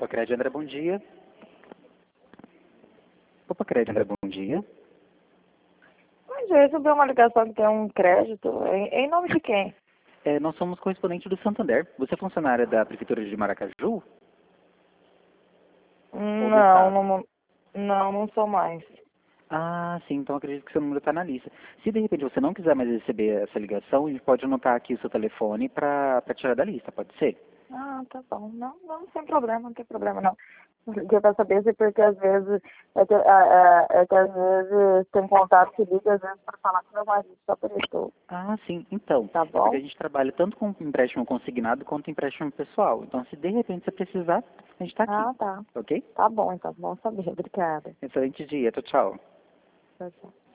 Opa, Crédito André, bom dia. Opa, Crédito André, bom dia. Mas eu recebi uma ligação que tem um crédito. Em nome de quem? Nós somos correspondentes do Santander. Você é funcionária da Prefeitura de Maracaju? Ou do Não, Estado? não sou mais. Ah, sim, então acredito que seu número está na lista. Se de repente você não quiser mais receber essa ligação, a gente pode anotar aqui o seu telefone para tirar da lista, pode ser? Ah, tá bom. Não, sem problema, não tem problema não. Eu quero saber se porque às vezes é que às vezes tem contato que liga, às vezes para falar com meu marido, só por isso. Ah, sim, então. Tá É porque a bom? gente trabalha tanto com empréstimo consignado quanto empréstimo pessoal. Então, se de repente você precisar, a gente está aqui, Ah, tá. ok? Tá bom, então. Bom saber. Obrigada. Excelente dia, tchau, tchau. Tchau, tchau.